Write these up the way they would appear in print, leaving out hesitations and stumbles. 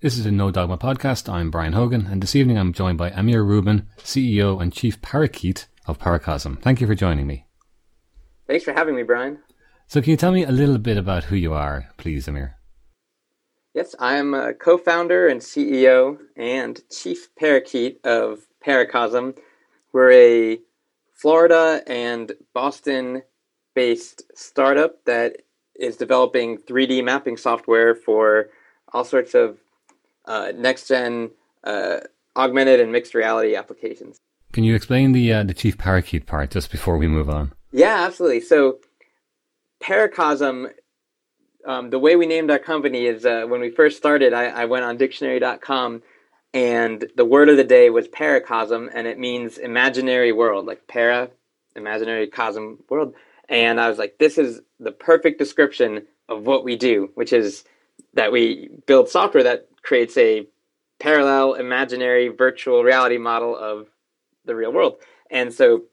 This is a No Dogma podcast. I'm Brian Hogan, and this evening I'm joined by Amir Rubin, CEO and Chief Parakeet of Paracosm. Thank you for joining me. Thanks for having me, Brian. So can you tell me a little bit about who you are, please, Amir? Yes, I'm a co-founder and CEO and Chief Parakeet of Paracosm. We're a Florida and Boston-based startup that is developing 3D mapping software for all sorts of next-gen augmented and mixed reality applications. Can you explain the Chief Parakeet part just before we move on? Yeah, absolutely. So Paracosm, the way we named our company is when we first started, I went on dictionary.com and the word of the day was Paracosm, and it means imaginary world, like para, imaginary cosm world. And I was like, this is the perfect description of what we do, which is that we build software that creates a parallel, imaginary, virtual reality model of the real world. And so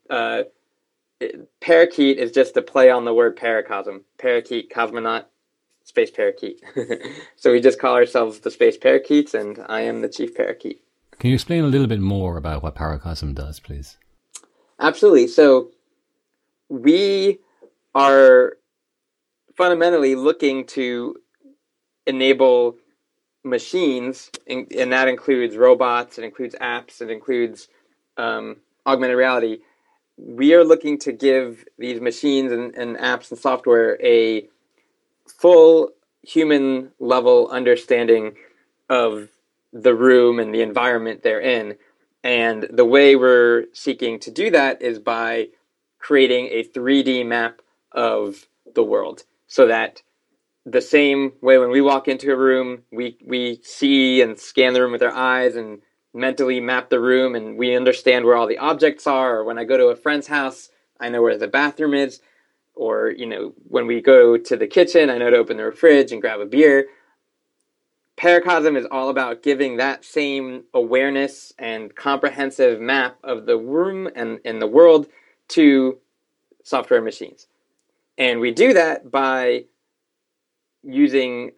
Parakeet is just a play on the word Paracosm. Parakeet, cosmonaut, space parakeet. So we just call ourselves the Space Parakeets, and I am the Chief Parakeet. Can you explain a little bit more about what Paracosm does, please? Absolutely. So we are fundamentally looking to enable machines, and that includes robots, it includes apps, it includes augmented reality. We are looking to give these machines and apps and software a full human level understanding of the room and the environment they're in. And the way we're seeking to do that is by creating a 3D map of the world, so that the same way when we walk into a room, we see and scan the room with our eyes and mentally map the room, and we understand where all the objects are. Or when I go to a friend's house, I know where the bathroom is. Or, when we go to the kitchen, I know to open the fridge and grab a beer. Paracosm is all about giving that same awareness and comprehensive map of the room and the world to software machines. And we do that by using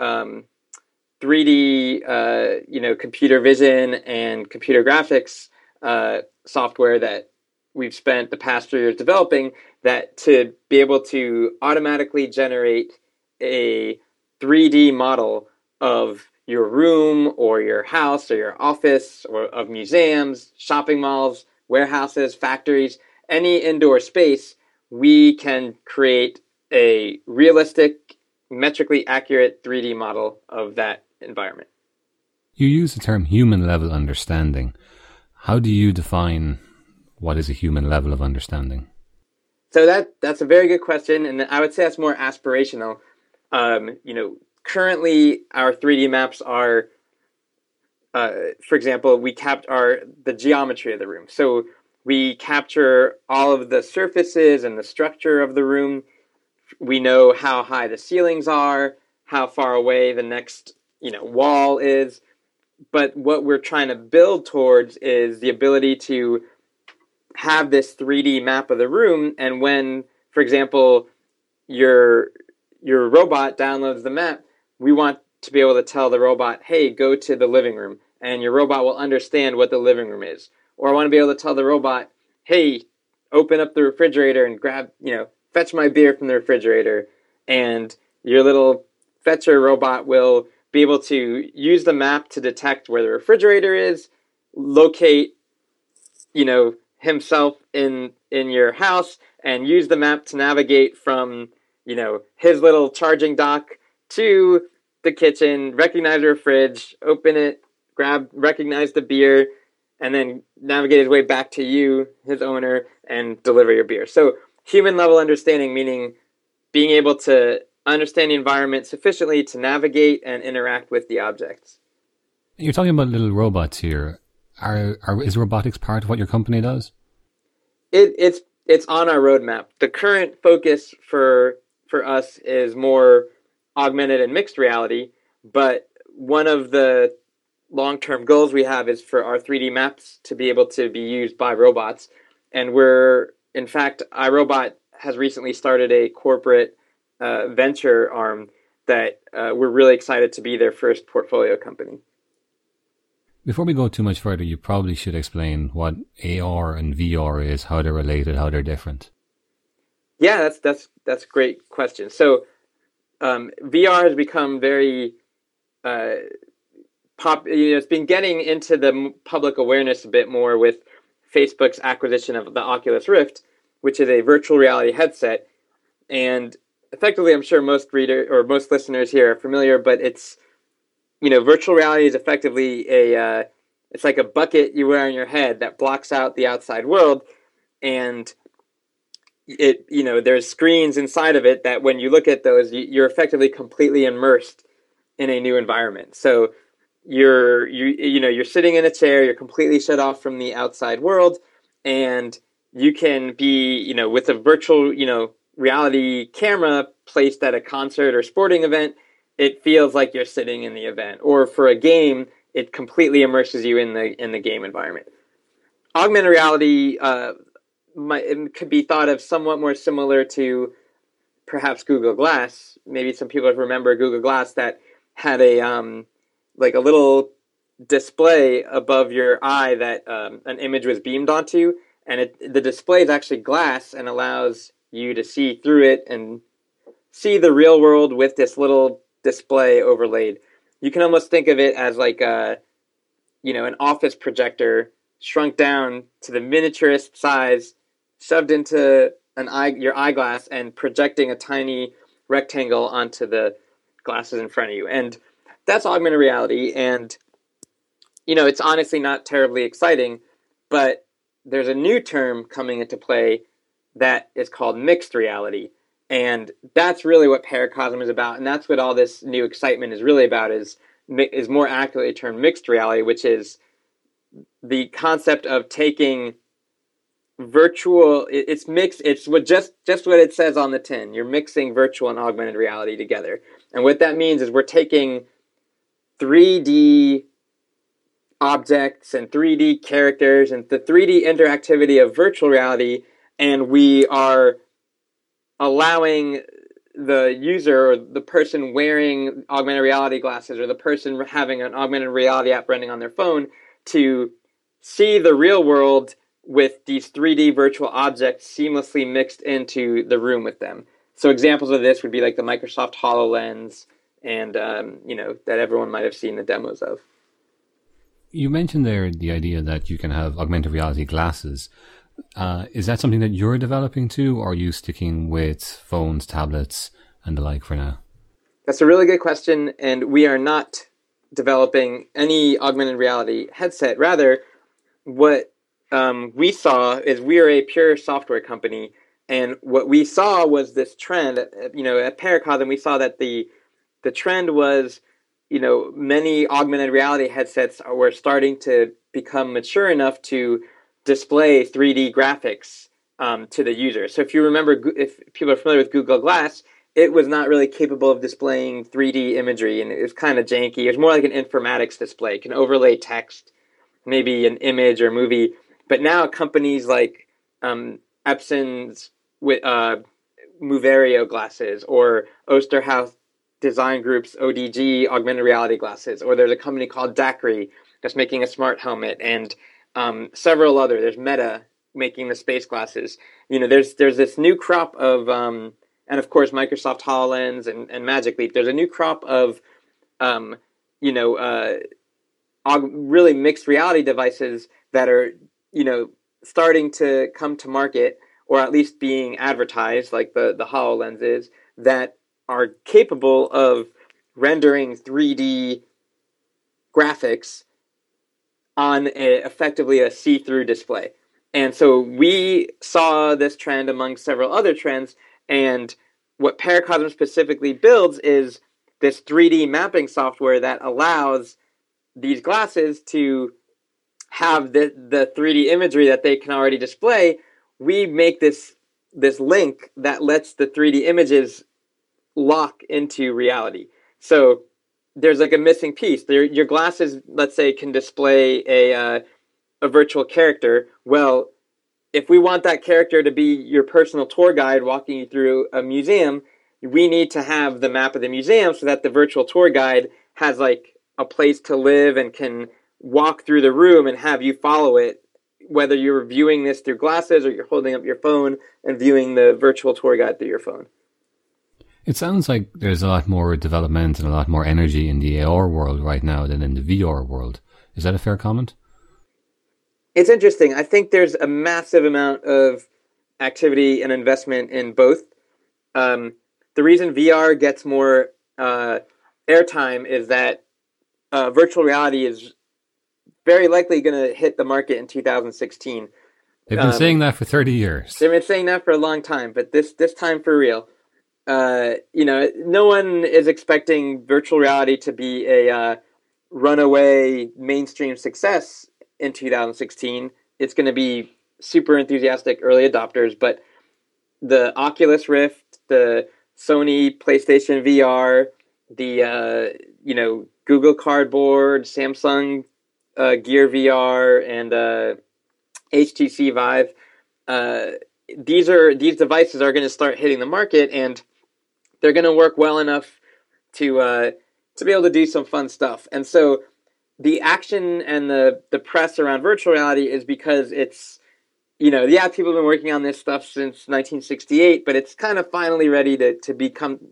3D, computer vision and computer graphics software that we've spent the past 3 years developing, that to be able to automatically generate a 3D model of your room or your house or your office, or of museums, shopping malls, warehouses, factories, any indoor space. We can create a realistic, metrically accurate 3D model of that environment. You use the term human level understanding. How do you define what is a human level of understanding? So that's a very good question, and I would say that's more aspirational. Currently our 3D maps are, for example, we capture the geometry of the room. So we capture all of the surfaces and the structure of the room. We know how high the ceilings are, how far away the next, wall is. But what we're trying to build towards is the ability to have this 3D map of the room. And when, for example, your robot downloads the map, we want to be able to tell the robot, hey, go to the living room. And your robot will understand what the living room is. Or I want to be able to tell the robot, hey, open up the refrigerator and grab, fetch my beer from the refrigerator. And your little fetcher robot will be able to use the map to detect where the refrigerator is, locate, himself in your house, and use the map to navigate from, his little charging dock to the kitchen, recognize your fridge, open it, recognize the beer, and then navigate his way back to you, his owner, and deliver your beer. So human level understanding, meaning being able to understand the environment sufficiently to navigate and interact with the objects. You're talking about little robots here. Is robotics part of what your company does? It's on our roadmap. The current focus for us is more augmented and mixed reality, but one of the long-term goals we have is for our 3D maps to be able to be used by robots. And in fact, iRobot has recently started a corporate venture arm that we're really excited to be their first portfolio company. Before we go too much further, you probably should explain what AR and VR is, how they're related, how they're different. Yeah, that's a great question. So VR has become very it's been getting into the public awareness a bit more with Facebook's acquisition of the Oculus Rift, which is a virtual reality headset. And effectively, I'm sure most most listeners here are familiar, but it's, virtual reality is effectively it's like a bucket you wear on your head that blocks out the outside world, and there's screens inside of it that when you look at those, you're effectively completely immersed in a new environment. So you're sitting in a chair, you're completely shut off from the outside world, and you can be, with a virtual, reality camera placed at a concert or sporting event, it feels like you're sitting in the event. Or for a game, it completely immerses you in the game environment. Augmented reality it could be thought of somewhat more similar to perhaps Google Glass. Maybe some people remember Google Glass that had a like a little display above your eye that an image was beamed onto, and the display is actually glass and allows you to see through it and see the real world with this little display overlaid. You can almost think of it as like an office projector shrunk down to the miniaturest size, shoved into your eyeglass, and projecting a tiny rectangle onto the glasses in front of you. And that's augmented reality, and it's honestly not terribly exciting, but there's a new term coming into play that is called mixed reality. And that's really what Paracosm is about, and that's what all this new excitement is really about, is more accurately termed mixed reality, which is the concept of taking virtual, it's mixed, it's just what it says on the tin. You're mixing virtual and augmented reality together. And what that means is we're taking 3D objects and 3D characters and the 3D interactivity of virtual reality, and we are allowing the user or the person wearing augmented reality glasses or the person having an augmented reality app running on their phone to see the real world with these 3D virtual objects seamlessly mixed into the room with them. So examples of this would be like the Microsoft HoloLens and, that everyone might have seen the demos of. You mentioned there the idea that you can have augmented reality glasses. Is that something that you're developing too, or are you sticking with phones, tablets, and the like for now? That's a really good question, and we are not developing any augmented reality headset. Rather, what we saw is we are a pure software company, and what we saw was this trend. At Paracosm, we saw that the trend was, many augmented reality headsets were starting to become mature enough to display 3D graphics to the user. So if you remember, if people are familiar with Google Glass, it was not really capable of displaying 3D imagery, and it was kind of janky. It was more like an informatics display. It can overlay text, maybe an image or movie. But now companies like Epson's with Moverio glasses, or Osterhout Design Group's ODG augmented reality glasses, or there's a company called Dacry that's making a smart helmet, and several other. There's Meta making the space glasses. There's this new crop of, and of course Microsoft HoloLens and Magic Leap. There's a new crop of, really mixed reality devices that are, starting to come to market, or at least being advertised, like the HoloLens is, that are capable of rendering 3D graphics on effectively a see-through display. And so we saw this trend among several other trends, and what Paracosm specifically builds is this 3D mapping software that allows these glasses to have the 3D imagery that they can already display. We make this link that lets the 3D images lock into reality. So there's like a missing piece. Your glasses, let's say, can display a virtual character. Well, if we want that character to be your personal tour guide walking you through a museum, we need to have the map of the museum so that the virtual tour guide has like a place to live and can walk through the room and have you follow it, whether you're viewing this through glasses or you're holding up your phone and viewing the virtual tour guide through your phone. It sounds like there's a lot more development and a lot more energy in the AR world right now than in the VR world. Is that a fair comment? It's interesting. I think there's a massive amount of activity and investment in both. The reason VR gets more airtime is that virtual reality is very likely going to hit the market in 2016. They've been saying that for 30 years. They've been saying that for a long time, but this time for real. No one is expecting virtual reality to be a runaway mainstream success in 2016. It's going to be super enthusiastic early adopters, but the Oculus Rift, the Sony PlayStation VR, the Google Cardboard, Samsung Gear VR, and HTC Vive, these devices are going to start hitting the market, and they're going to work well enough to be able to do some fun stuff. And so the action and the press around virtual reality is because it's, people have been working on this stuff since 1968, but it's kind of finally ready to become,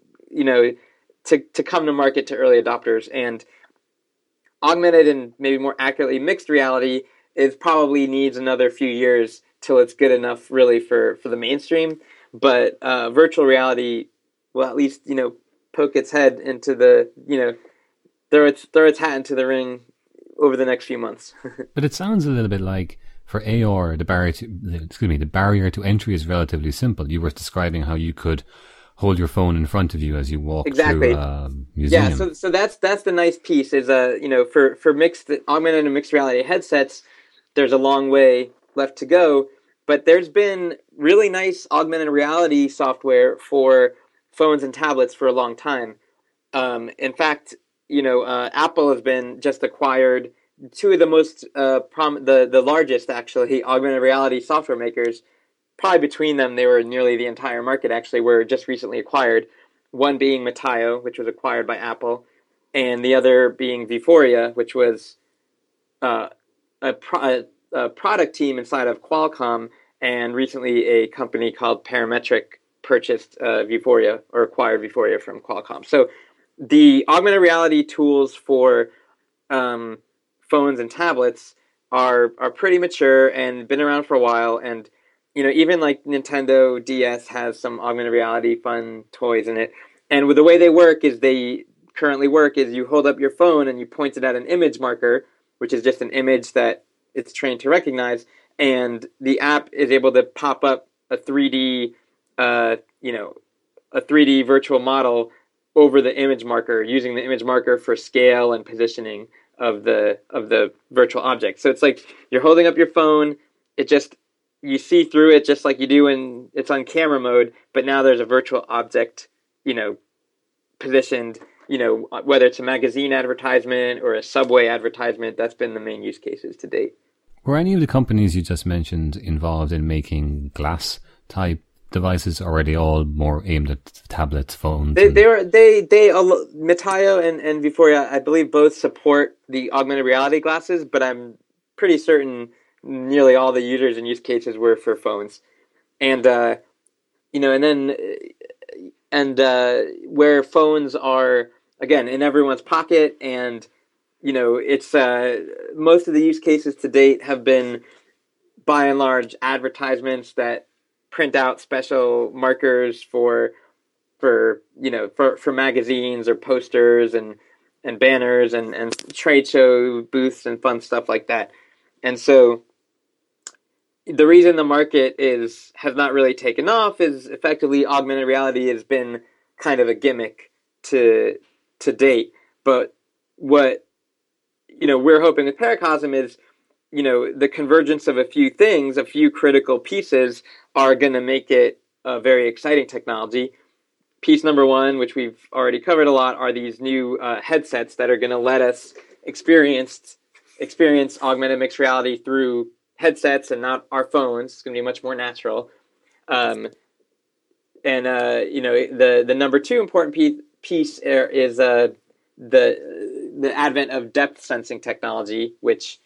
to come to market to early adopters. And augmented and maybe more accurately mixed reality is probably needs another few years till it's good enough really for the mainstream. But virtual reality will at least, poke its head into the, throw its hat into the ring over the next few months. But it sounds a little bit like for AR, the barrier to entry is relatively simple. You were describing how you could hold your phone in front of you as you walk through a museum. Yeah, so that's the nice piece is for mixed augmented and mixed reality headsets, there's a long way left to go, but there's been really nice augmented reality software for phones and tablets for a long time. In fact, Apple has been just acquired two of the most the largest actually augmented reality software makers. Probably between them, they were nearly the entire market. Actually, were just recently acquired. One being Metaio, which was acquired by Apple, and the other being Vuforia, which was a product team inside of Qualcomm, and recently a company called Parametric purchased Vuforia or acquired Vuforia from Qualcomm. So the augmented reality tools for phones and tablets are pretty mature and been around for a while. And even like Nintendo DS has some augmented reality fun toys in it. And with the way they currently work is you hold up your phone and you point it at an image marker, which is just an image that it's trained to recognize, and the app is able to pop up a 3D, a 3D virtual model over the image marker, using the image marker for scale and positioning of the virtual object. So it's like you're holding up your phone, you see through it just like you do when it's on camera mode, but now there's a virtual object, positioned, whether it's a magazine advertisement or a Subway advertisement. That's been the main use cases to date. Were any of the companies you just mentioned involved in making glass type devices, or are they all more aimed at tablets, phones? Metaio and Vuforia, I believe, both support the augmented reality glasses, but I'm pretty certain nearly all the users and use cases were for phones. And where phones are again in everyone's pocket, and it's most of the use cases to date have been by and large advertisements that print out special markers for magazines or posters and banners and trade show booths and fun stuff like that. And so the reason the market has not really taken off is effectively augmented reality has been kind of a gimmick to date. But what we're hoping with Paracosm is the convergence of a few things, a few critical pieces are going to make it a very exciting technology. Piece number one, which we've already covered a lot, are these new headsets that are going to let us experience augmented mixed reality through headsets and not our phones. It's going to be much more natural. The number two important piece is the the advent of depth sensing technology, which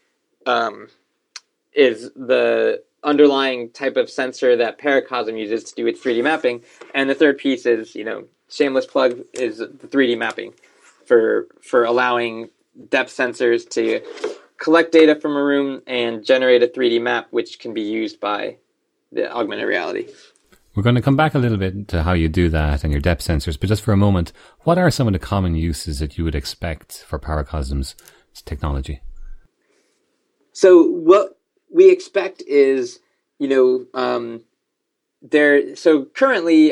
is the underlying type of sensor that Paracosm uses to do its 3D mapping. And the third piece is, shameless plug, is the 3D mapping for allowing depth sensors to collect data from a room and generate a 3D map, which can be used by the augmented reality. We're going to come back a little bit to how you do that and your depth sensors, but just for a moment, what are some of the common uses that you would expect for Paracosm's technology? So what we expect is, so currently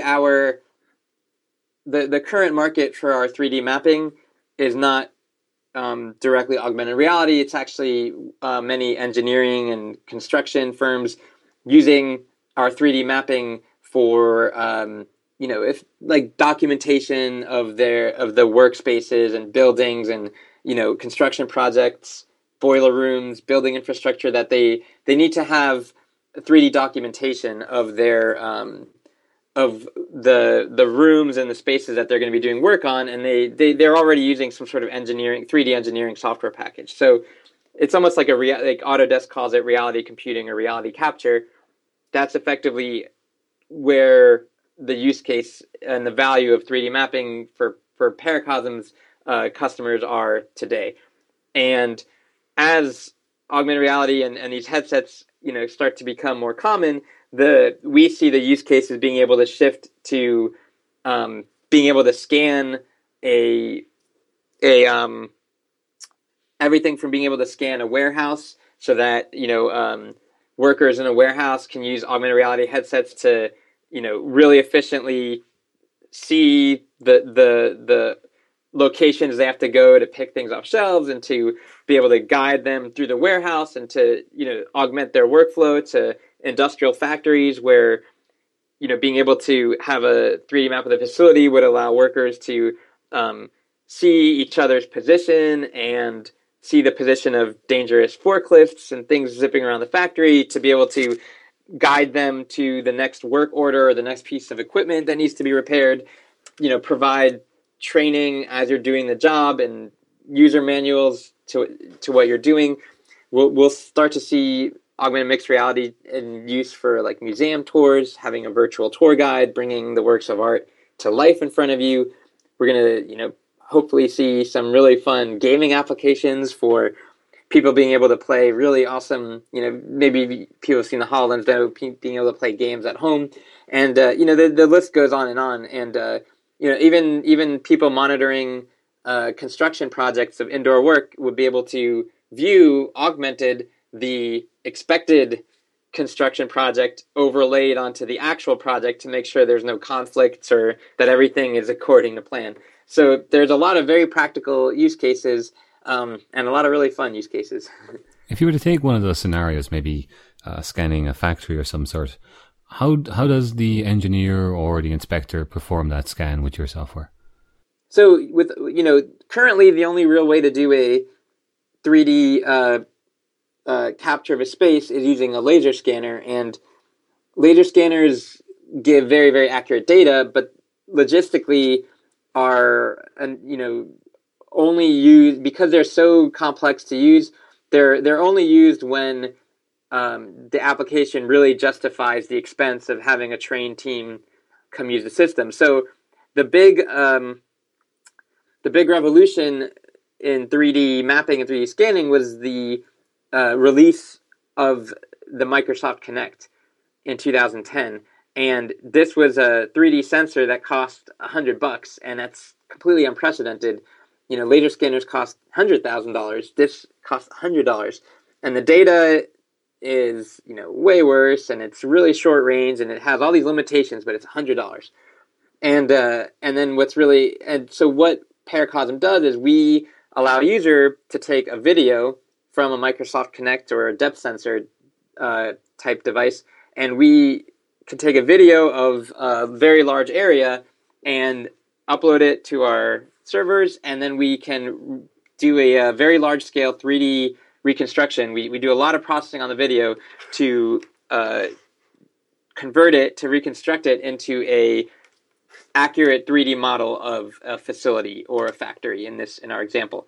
the current market for our 3D mapping is not directly augmented reality. It's actually many engineering and construction firms using our 3D mapping for if like documentation of the workspaces and buildings and construction projects, boiler rooms, building infrastructure, that they need to have 3D documentation of their of the rooms and the spaces that they're going to be doing work on, and they're already using some sort of 3D engineering software package. So it's almost like like Autodesk calls it reality computing or reality capture. That's effectively where the use case and the value of 3D mapping for Paracosm's customers are today. And as augmented reality and these headsets, start to become more common, we see the use cases being able to shift to being able to scan everything from being able to scan a warehouse, so that workers in a warehouse can use augmented reality headsets to really efficiently see the locations they have to go to pick things off shelves, and to be able to guide them through the warehouse, and to augment their workflow to industrial factories where being able to have a 3D map of the facility would allow workers to see each other's position and see the position of dangerous forklifts and things zipping around the factory, to be able to guide them to the next work order or the next piece of equipment that needs to be repaired, provide training as you're doing the job and user manuals to what you're doing. We'll start to see augmented mixed reality in use for like museum tours, having a virtual tour guide, bringing the works of art to life in front of you. We're going to, hopefully see some really fun gaming applications for people being able to play really awesome, maybe people have seen the HoloLens demo, being able to play games at home. And, the list goes on. And, even people monitoring construction projects of indoor work would be able to view augmented the expected construction project overlaid onto the actual project to make sure there's no conflicts or that everything is according to plan. So there's a lot of very practical use cases and a lot of really fun use cases. If you were to take one of those scenarios, maybe scanning a factory or some sort, how does the engineer or the inspector perform that scan with your software? So with currently the only real way to do a 3D capture of a space is using a laser scanner, and laser scanners give very, very accurate data, but logistically are only used because they're so complex to use. They're only used when the application really justifies the expense of having a trained team come use the system. So the big revolution in 3D mapping and 3D scanning was the release of the Microsoft Kinect in 2010. And this was a 3D sensor that cost $100, and that's completely unprecedented. Laser scanners cost $100,000. This costs $100, and the data is way worse, and it's really short range, and it has all these limitations, but it's $100. And so what Paracosm does is we allow a user to take a video from a Microsoft Kinect or a depth sensor type device, and we can take a video of a very large area and upload it to our servers, and then we can do a very large scale 3D reconstruction. We do a lot of processing on the video to convert it, to reconstruct it into a accurate 3D model of a facility or a factory in our example.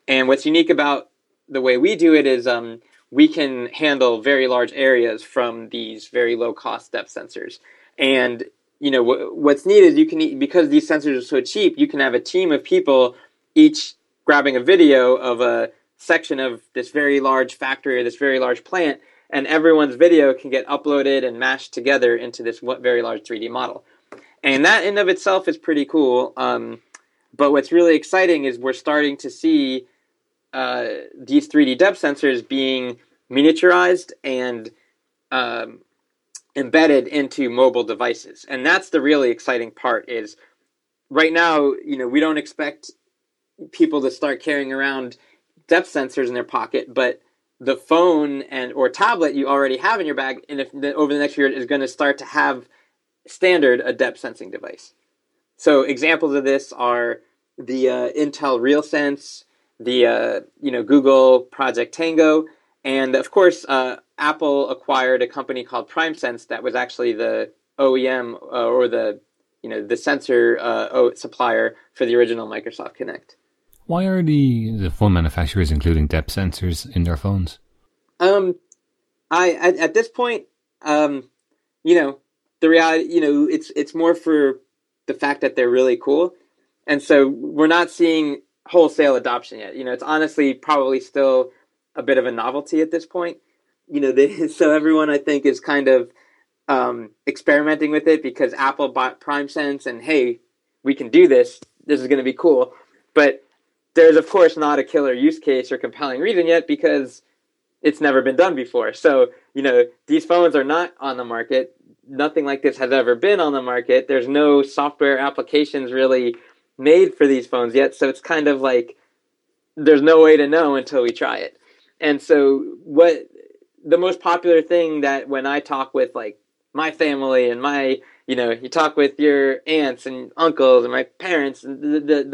And what's unique about the way we do it is we can handle very large areas from these very low cost depth sensors. And what's neat is you can, because these sensors are so cheap, you can have a team of people each grabbing a video of a section of this very large factory or this very large plant, and everyone's video can get uploaded and mashed together into this very large 3D model. And that in of itself is pretty cool. But what's really exciting is we're starting to see these 3D depth sensors being miniaturized and embedded into mobile devices. And that's the really exciting part. Is right now, we don't expect people to start carrying around depth sensors in their pocket, but the phone or tablet you already have in your bag, and over the next year, is going to start to have standard a depth sensing device. So examples of this are the Intel RealSense, the Google Project Tango, and of course Apple acquired a company called PrimeSense that was actually the OEM or the sensor supplier for the original Microsoft Kinect. Why are the phone manufacturers including depth sensors in their phones? At this point, the reality, it's more for the fact that they're really cool, and so we're not seeing wholesale adoption yet. It's honestly probably still a bit of a novelty at this point. So everyone, I think, is kind of experimenting with it because Apple bought PrimeSense, and hey, we can do this. This is going to be cool, but there's of course not a killer use case or compelling reason yet because it's never been done before. So these phones are not on the market. Nothing like this has ever been on the market. There's no software applications really made for these phones yet. So it's kind of like there's no way to know until we try it. And so what the most popular thing that when I talk with like my family and my, you talk with your aunts and uncles and my parents, and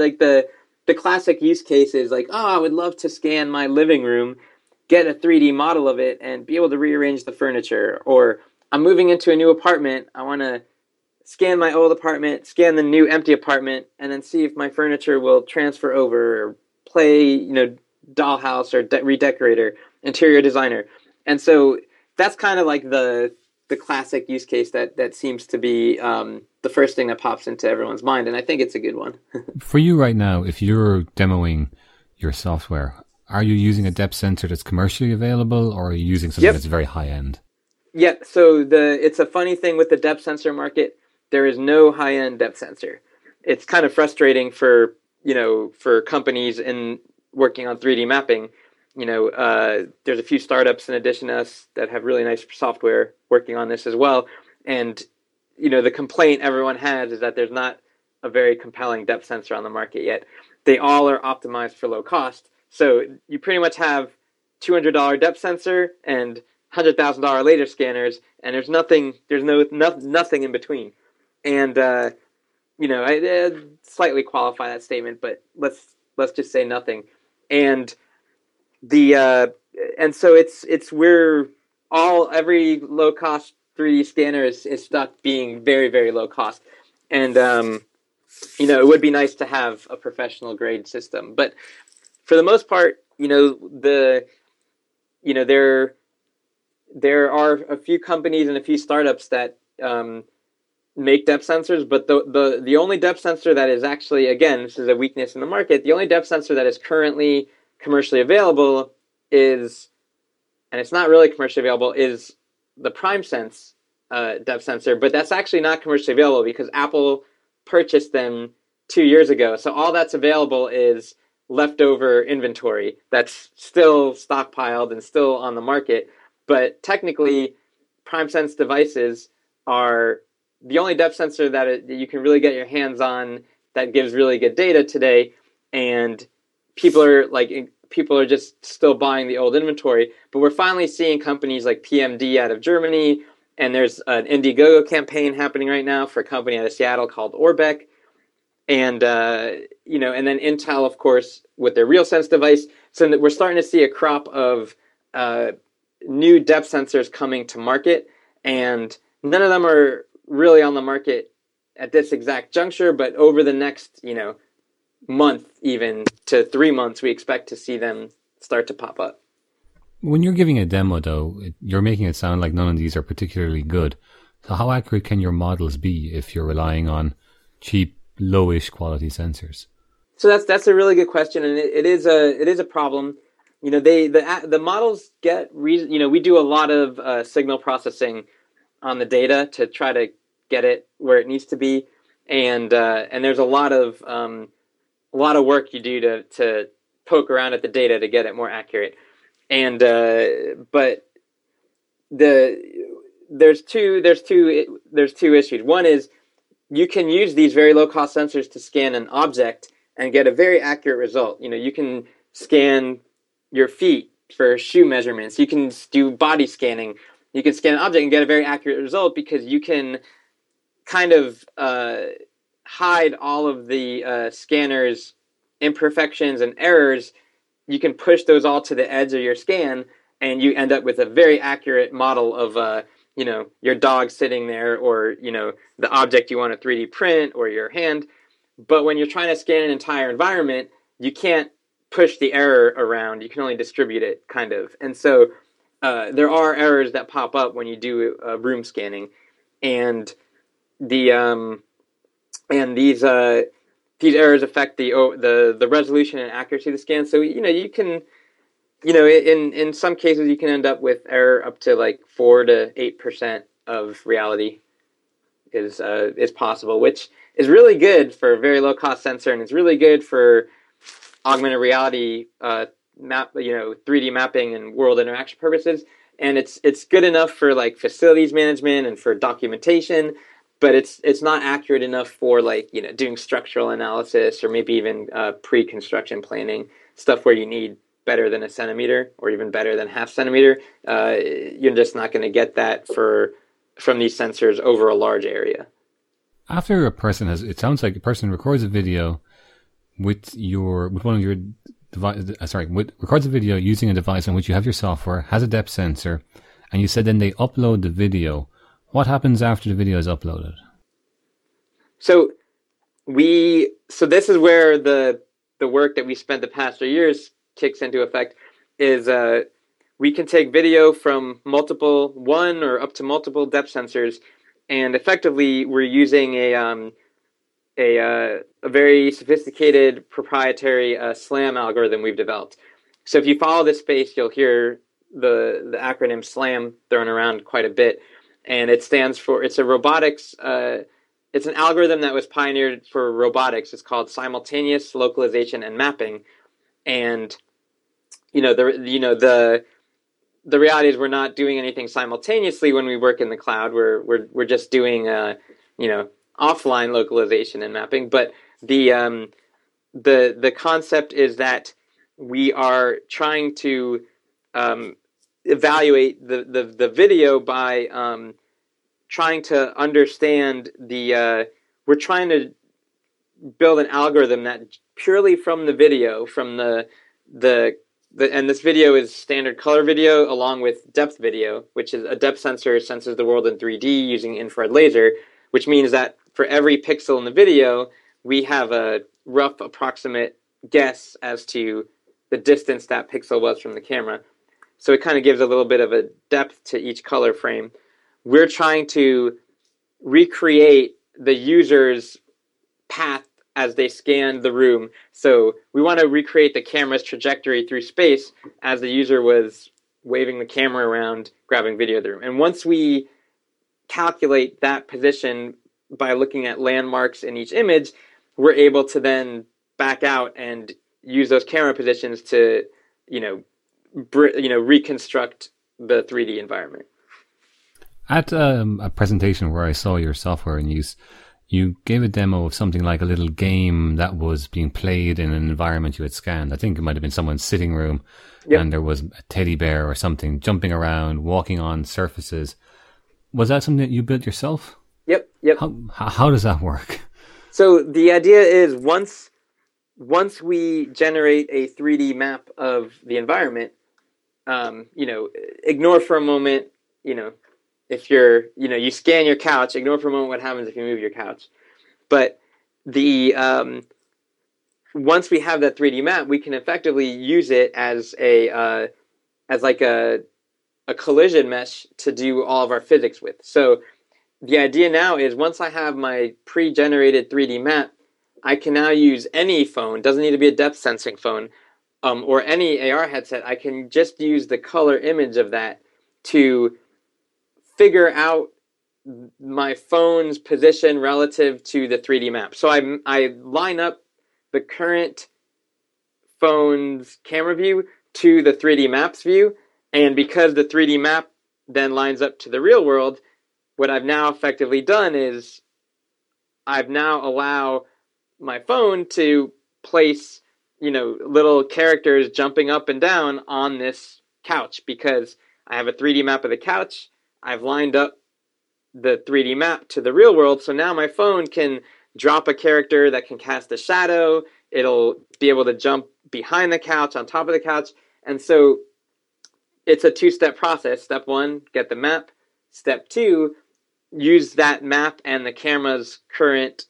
the classic use case is like, oh, I would love to scan my living room, get a 3D model of it, and be able to rearrange the furniture. Or I'm moving into a new apartment. I want to scan my old apartment, scan the new empty apartment, and then see if my furniture will transfer over or play, dollhouse or redecorator, interior designer. And so that's kind of like the classic use case that seems to be the first thing that pops into everyone's mind. And I think it's a good one. For you right now, if you're demoing your software, are you using a depth sensor that's commercially available, or are you using something that's very high end? Yeah, so it's a funny thing with the depth sensor market. There is no high end depth sensor. It's kind of frustrating for companies in working on 3D mapping. There's a few startups in addition to us that have really nice software working on this as well. And the complaint everyone has is that there's not a very compelling depth sensor on the market yet. They all are optimized for low cost. So you pretty much have $200 depth sensor and $100,000 laser scanners, and there's nothing in between. And I slightly qualify that statement, but let's just say nothing. And so every low cost 3D scanner is stuck being very, very low cost. And it would be nice to have a professional grade system, but for the most part, there are a few companies and a few startups that make depth sensors, but the only depth sensor that is actually, again, this is a weakness in the market, the only depth sensor that is currently commercially available is, and it's not really commercially available, is the PrimeSense depth sensor, but that's actually not commercially available because Apple purchased them 2 years ago. So all that's available is leftover inventory that's still stockpiled and still on the market. But technically, PrimeSense devices are the only depth sensor that you can really get your hands on that gives really good data today. And people are just still buying the old inventory. But we're finally seeing companies like PMD out of Germany, and there's an Indiegogo campaign happening right now for a company out of Seattle called Orbeck. And and then Intel, of course, with their RealSense device. So we're starting to see a crop of new depth sensors coming to market, and none of them are really on the market at this exact juncture. But over the next month, even to 3 months, we expect to see them start to pop up. When you're giving a demo, though, you're making it sound like none of these are particularly good. So how accurate can your models be if you're relying on cheap, lowish quality sensors? So that's a really good question, and it is a problem. The models get we do a lot of signal processing on the data to try to get it where it needs to be, and there's a lot of work you do to poke around at the data to get it more accurate. And but there's two issues. One is you can use these very low cost sensors to scan an object and get a very accurate result. You can scan your feet for shoe measurements. You can do body scanning. You can scan an object and get a very accurate result because you can kind of hide all of the scanner's imperfections and errors. You can push those all to the edge of your scan, and you end up with a very accurate model of your dog sitting there, or the object you want to 3D print, or your hand. But when you're trying to scan an entire environment, you can't push the error around. You can only distribute it, kind of. And so there are errors that pop up when you do room scanning, and these errors affect the resolution and accuracy of the scan. So you can in some cases you can end up with error up to like 4 to 8% of reality is possible, which is really good for a very low cost sensor, and it's really good for augmented reality 3D mapping and world interaction purposes. And it's good enough for like facilities management and for documentation, but it's not accurate enough for like doing structural analysis or maybe even pre-construction planning, stuff where you need better than a centimeter or even better than half centimeter. You're just not going to get that from these sensors over a large area. After it sounds like a person records a video records a video using a device on which you have your software, has a depth sensor, and you said then they upload the video. What happens after the video is uploaded? So this is where the work that we spent the past 3 years kicks into effect. Is we can take video from one or up to multiple depth sensors, and effectively we're using a very sophisticated proprietary SLAM algorithm we've developed. So if you follow this space, you'll hear the acronym SLAM thrown around quite a bit, and it stands for it's an algorithm that was pioneered for robotics. It's called simultaneous localization and mapping, and the reality is we're not doing anything simultaneously when we work in the cloud. We're just doing offline localization and mapping. But the concept is that we are trying to evaluate the video by trying to understand we're trying to build an algorithm that purely from the video, from and this video is standard color video along with depth video, which is a depth sensor senses the world in 3D using infrared laser, which means that for every pixel in the video, we have a rough approximate guess as to the distance that pixel was from the camera. So it kind of gives a little bit of a depth to each color frame. We're trying to recreate the user's path as they scan the room. So we want to recreate the camera's trajectory through space as the user was waving the camera around, grabbing video of the room. And once we calculate that position by looking at landmarks in each image, we're able to then back out and use those camera positions to, reconstruct the 3D environment. At a presentation where I saw your software in use, you gave a demo of something like a little game that was being played in an environment you had scanned. I think it might have been someone's sitting room, yep. And there was a teddy bear or something jumping around, walking on surfaces. Was that something that you built yourself? Yep. How does that work? So the idea is once we generate a 3D map of the environment, ignore for a moment, if you scan your couch, ignore for a moment what happens if you move your couch. But the once we have that 3D map, we can effectively use it as a collision mesh to do all of our physics with. So the idea now is once I have my pre-generated 3D map, I can now use any phone, doesn't need to be a depth sensing phone, or any AR headset. I can just use the color image of that to figure out my phone's position relative to the 3D map. So I line up the current phone's camera view to the 3D maps view, and because the 3D map then lines up to the real world, what I've now effectively done is I've now allowed my phone to place, little characters jumping up and down on this couch because I have a 3D map of the couch. I've lined up the 3D map to the real world. So now my phone can drop a character that can cast a shadow. It'll be able to jump behind the couch, on top of the couch. And so it's a two-step process. Step one, get the map. Step two, use that map and the camera's current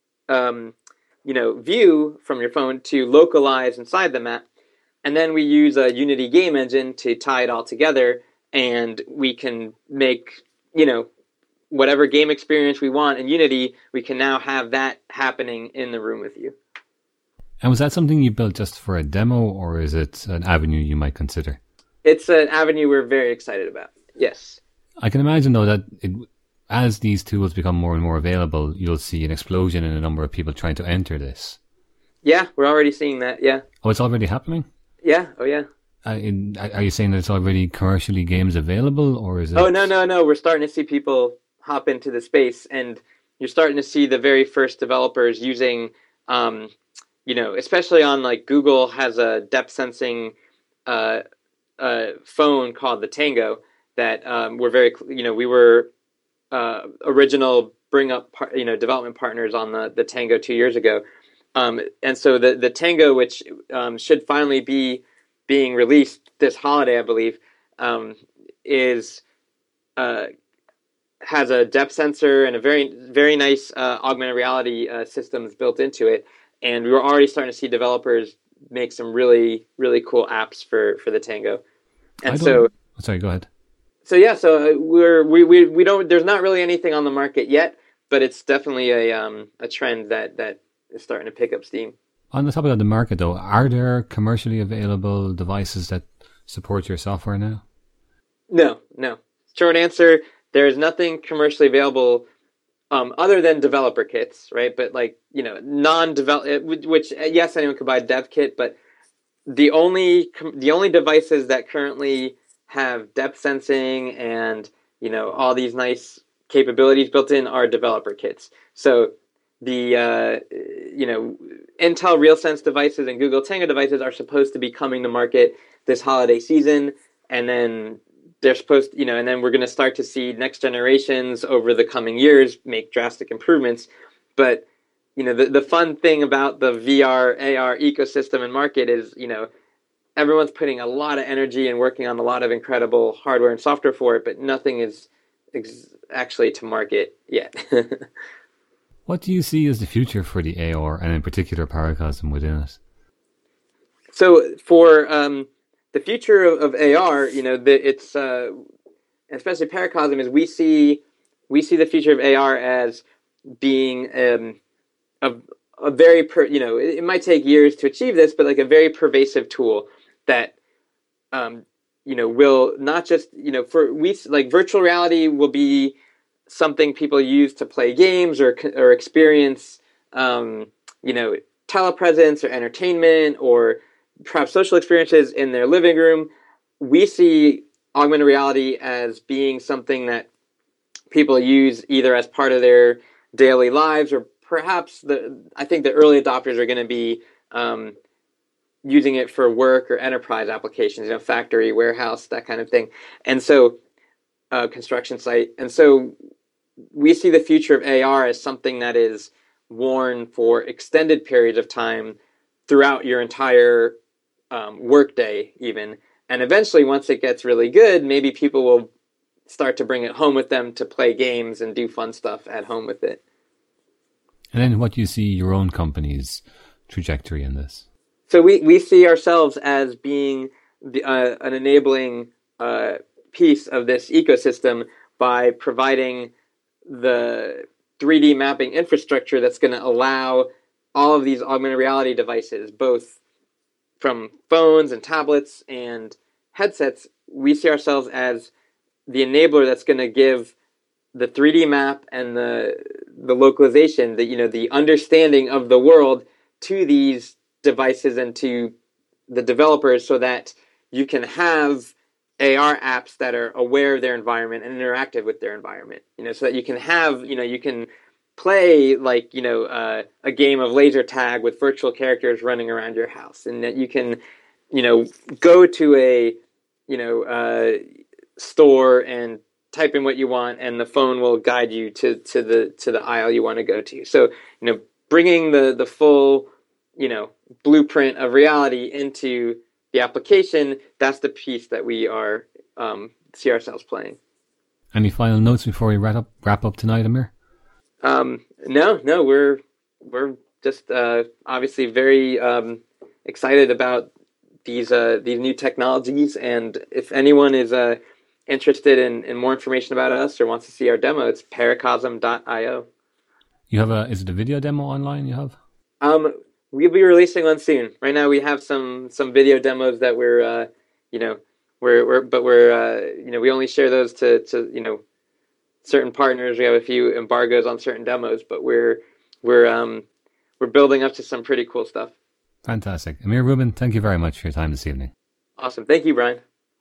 view from your phone to localize inside the map. And then we use a Unity game engine to tie it all together, and we can make, whatever game experience we want in Unity, we can now have that happening in the room with you. And was that something you built just for a demo, or is it an avenue you might consider? It's an avenue we're very excited about, yes. I can imagine, though, that as these tools become more and more available, you'll see an explosion in the number of people trying to enter this. Yeah, we're already seeing that, yeah. Oh, it's already happening? Yeah, oh yeah. Are you saying that it's already commercially games available, or is it... Oh, no. We're starting to see people hop into the space, and you're starting to see the very first developers using, especially on, like, Google has a depth sensing phone called the Tango that we were original development partners on the Tango 2 years ago. And so the Tango, which should finally be being released this holiday, I believe, has a depth sensor and a very, very nice augmented reality systems built into it. And we were already starting to see developers make some really, really cool apps for the Tango. And sorry, go ahead. So yeah, so we don't. There's not really anything on the market yet, but it's definitely a trend that is starting to pick up steam. On the topic of the market, though, are there commercially available devices that support your software now? No. Short answer: there is nothing commercially available other than developer kits, right? But non-develop, which yes, anyone could buy a dev kit, but the only devices that currently have depth sensing and all these nice capabilities built in are developer kits. So the Intel RealSense devices and Google Tango devices are supposed to be coming to market this holiday season, and then they're supposed and then we're going to start to see next generations over the coming years make drastic improvements. But the fun thing about the VR AR ecosystem and market is everyone's putting a lot of energy and working on a lot of incredible hardware and software for it, but nothing is actually to market yet. What do you see as the future for the AR, and in particular Paracosm within it? So for the future of AR, it's especially Paracosm, is we see the future of AR as being a very it might take years to achieve this, but like a very pervasive tool that will not just virtual reality will be something people use to play games or experience telepresence or entertainment or perhaps social experiences in their living room. We see augmented reality as being something that people use either as part of their daily lives, or perhaps I think the early adopters are going to be using it for work or enterprise applications, factory, warehouse, that kind of thing. And so construction site. And so we see the future of AR as something that is worn for extended periods of time throughout your entire workday even. And eventually, once it gets really good, maybe people will start to bring it home with them to play games and do fun stuff at home with it. And then what do you see your own companies trajectory in this? So we see ourselves as being an enabling piece of this ecosystem by providing the 3D mapping infrastructure that's going to allow all of these augmented reality devices, both from phones and tablets and headsets. We see ourselves as the enabler that's going to give the 3D map and the localization, the understanding of the world to these devices and to the developers, so that you can have AR apps that are aware of their environment and interactive with their environment. So that you can have, you can play like a game of laser tag with virtual characters running around your house, and that you can go to a store and type in what you want, and the phone will guide you to the aisle you want to go to. So bringing the full blueprint of reality into the application, that's the piece that we are see ourselves playing. Any final notes before we wrap up tonight, Amir? No, we're just obviously very excited about these new technologies, and if anyone is interested in more information about us or wants to see our demo, it's paracosm.io. You have is it a video demo online you have? We'll be releasing one soon. Right now we have some video demos that we're we only share those to certain partners. We have a few embargoes on certain demos, but we're building up to some pretty cool stuff. Fantastic. Amir Rubin, thank you very much for your time this evening. Awesome. Thank you, Brian.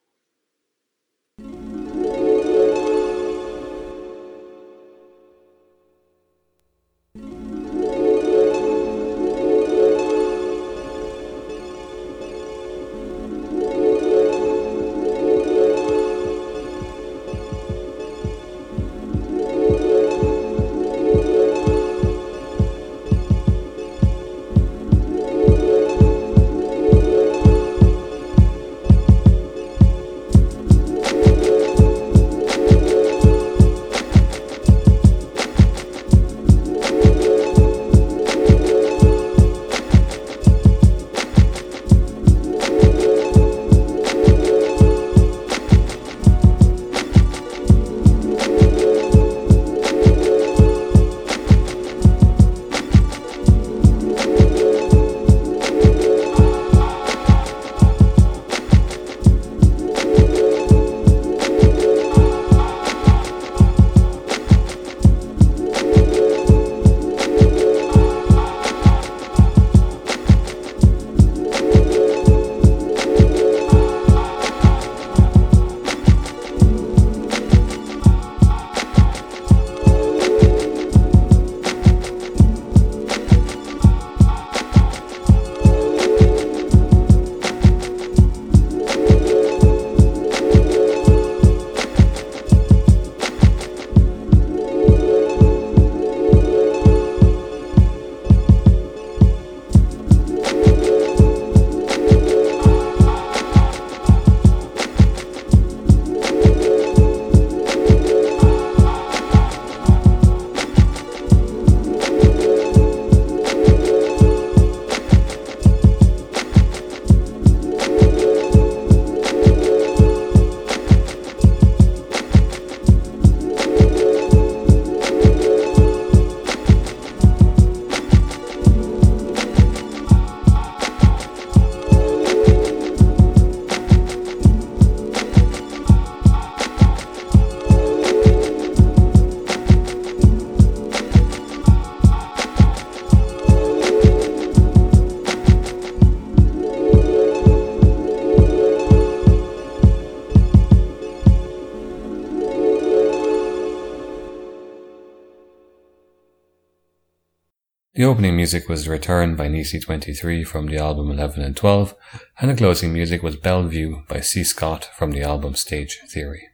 The opening music was Return by Nisi23 from the album 11 and 12, and the closing music was Bellevue by C. Scott from the album Stage Theory.